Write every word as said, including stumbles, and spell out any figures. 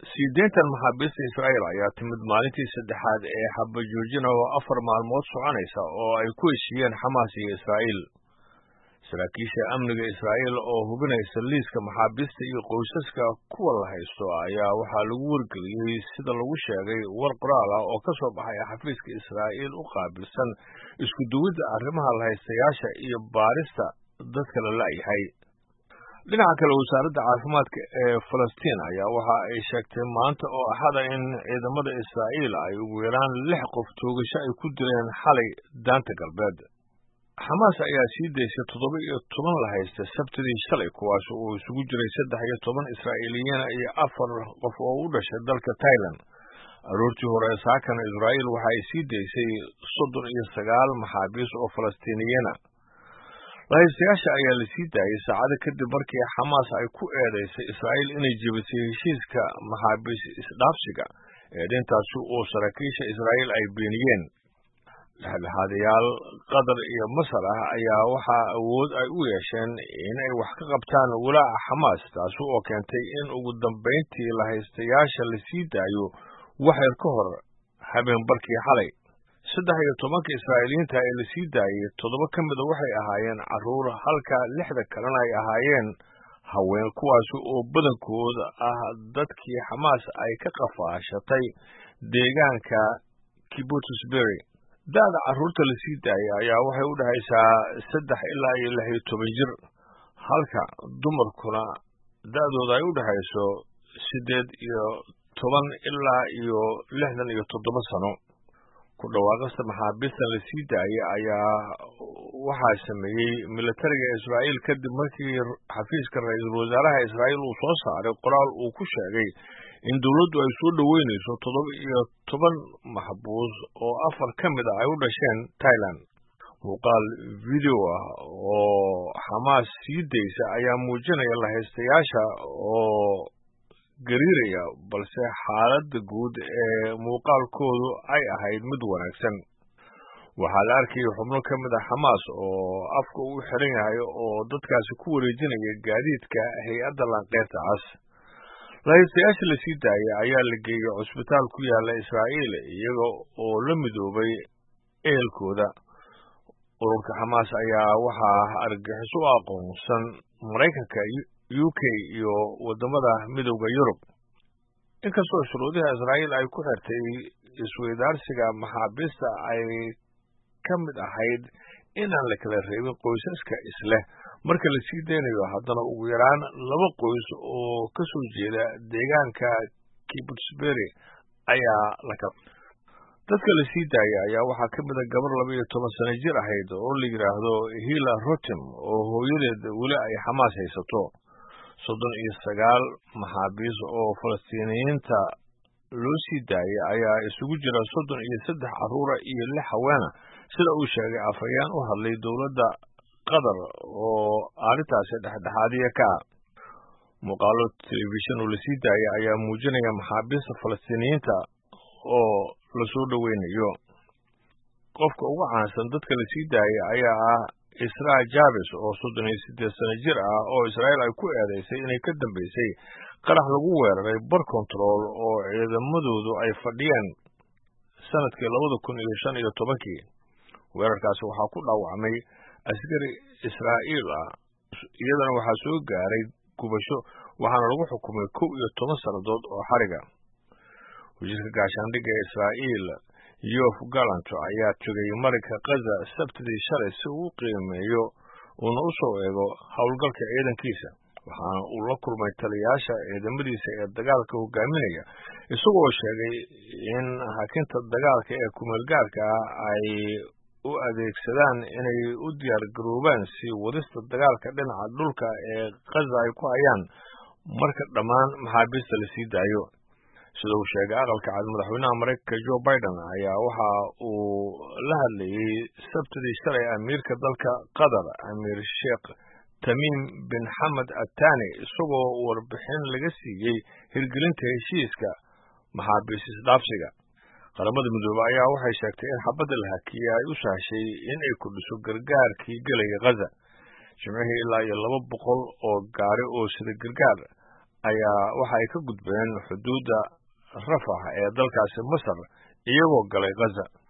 Sideetan maxaabiista Israa'iil ayaa timid maalintii saddexaad ee xabajoojin oo afar maalmood soconaysa oo ay ku heshiiyeen Xamaas iyo Israa'iil. Saraakiisha amniga Israa'iil oo hubinaysa liiska maxaabiista iyo qoysaska kuwa la haysto ayaa waxaa lagu wargeliyey sida lagu sheegay war qoraal ah oo ka soo baxay xafiiska Israa'iil u qaabilsan isku duwidda arrimaha la haystayaasha iyo baarista dadka la la'yahay. dhinaca kale wasaaradda caafimaadka ee Falastiin ayaa waxa ay sheegtay maanta oo axada in ciidamada Israa'iil ay ugu yaraan lix qof toogasho ay ku dileen xalay daanta galbeed. Xamaas ayaa sii daysay toddoba iyo toban la haysta sabtidii shalay kuwaas oo isugu jiray saddex iyo toban Israa'iiliyiin iyo afar qof oo u dhashay dalka Thailand. aroortii hore saakana Israa'iil waxa ay sii daysay soddon iyo sagaal maxaabiis oo Falastiiniyiin ah. lahaystayaasha ayaa la sii daayay saacado kadib markii Xamaas ay ku eedeysay Israa'iil inay jebisay heshiiska maxaabiis isdhaafsiga ee dhintaasi oo saraakiisha Israa'iil ay beeniyeen. dhexdhexaadayaal Qatar iyo Masar ah ayaa waxaa awood ay u yeesheen inay wax ka qabtaan walaaca Xamaas taasi oo keentay in ugu dambeyntii lahaystayaasha la sii daayo wax yar ka hor habeen barkii xalay. saddex iyo tobanka Israa'iiliyiinta ee la sii daayay toddoba ka mid a waxay ahaayeen carruur halka lixda kalena ay ahaayeen haween kuwaas oo badankooda ah dadkii Xamaas ay ka qafaashatay deegaanka Kibbutz Be'eri. da'da carruurta la sii daayay ayaa waxay u dhexaysaa saddex ilaa iyo lix iyo toban jir halka dumarkuna da'dooda ay u dhexayso siddeed iyo toban ilaa iyo lixdan iyo toddoba sano. ku dhawaaqista maxaabiista la sii daayay ayaa waxaa sameeyey militariga Israa'iil kadib markii xafiiska ra'iisul wasaaraha Israa'iil uu soo saaray qoraal uu ku sheegay in dawladdu ay soo dhaweynayso toddoba iyo toban maxbuus oo afar ka mid ah ay u dhasheen Thailand. muuqaal video ah oo Xamaas sii daysa ayaa muujinaya lahaystayaasha oo gariiraya balse xaaladda guud ee muuqaalkoodu ay ahayd mid wanaagsan. waxaa la arkayay xubno ka mid ah Xamaas oo afka u xiran yahay oo dadkaasi ku wareejinaya gaadiidka hay-adda Lanqeyrta Cas. lahaystayaasha la sii daayay ayaa la geeyey cusbitaal ku yaala Israa'iil iyaga oo la midoobay ehelkooda. ururka Xamaas ayaa waxaa argagixiso u aqoonsan Maraykanka, U K iyo wadamada midowda Yurub. inkastoo shuruudaha Israa'iil ay ku xirtay isweydaarsiga maxaabiista ay ka mid ahayd inaan la kala reebin qoysaska isleh marka la sii daynayo, haddana ugu yaraan laba qoys oo ka soo jeeda deegaanka Kibbutz Be'eri ayaa la kala. dadka la sii daayay ayaa waxaa ka mid a gabar laba iyo toban sano jir ahayd oo la yidhaahdo Hila Rotem oo hooyadeed weli ay Xamaas haysato. soddon iyo sagaal maxaabiis oo Falastiiniyiinta loo sii daayay ayaa isugu jira soddon iyo saddex carruura iyo lix haweena sida uu sheegay afhayeen u hadlay dowladda Qatar oo arrintaasi dhexdhexaadiye ka ah. muuqaalo telefishin oo la sii daayay ayaa muujinaya maxaabiista Falastiiniyiinta oo la soo dhaweynayo. qofka ugu caansan dadka la sii daayay ayaa ah Israa Jabes oo soddon iyo siddeed sano jir ah oo Israa'iil ay ku eedeysay inay ka dambeysay qarax lagu weeraray bar control oo ciidamadoodu ay fadhiyeen sanadkii labada kun iyo shan iyo tobankii. weerarkaasi waxaa ku dhaawacmay askari Israa'iil ah iyadana waxaa soo gaaray gubasho waxaana lagu xukumay kow iyo toban sannadood oo xariga. wasiirka gaashaandhigga ee Israa'iil Yoav Gallant ayaa tegay marinka Gaza sabtidii shalay si uu u qiimeeyo uuna u soo eego howlgalka ciidankiisa. waxaana uu la kulmay taliyayaasha ciidamadiisa ee dagaalka hogaaminaya isagoo sheegay in hakinta dagaalka ee kumeelgaarka ah ay u adeegsadaan inay u diyaar garoobaan sii wadista dagaalka dhinaca dhulka ee Gaza ay ku hayaan marka dhammaan maxaabiista la sii daayo. sida uu sheegay aqalka cad madaxweynaha Maraykanka Joe Biden ayaa waxa uu la hadlayay sabtidii shalay amiirka dalka Qatar Amiir Sheikh Tamim bin Hamad Al Thani isagoo warbixin laga siiyey hirgelinta heshiiska maxaabiis isdhaafsiga. qaramada midoobay ayaa waxay sheegtay in xabadda la hakiyay ay u sahashay in ay kordhiso gargaarkii galaya Gaza. jimcihii ilaa iyo laba boqol oo gaari oo sida gargaar ayaa waxa ay ka gudbeen xuduudda Rafah ee dalkaasi Masar iyagoo galay Gaza.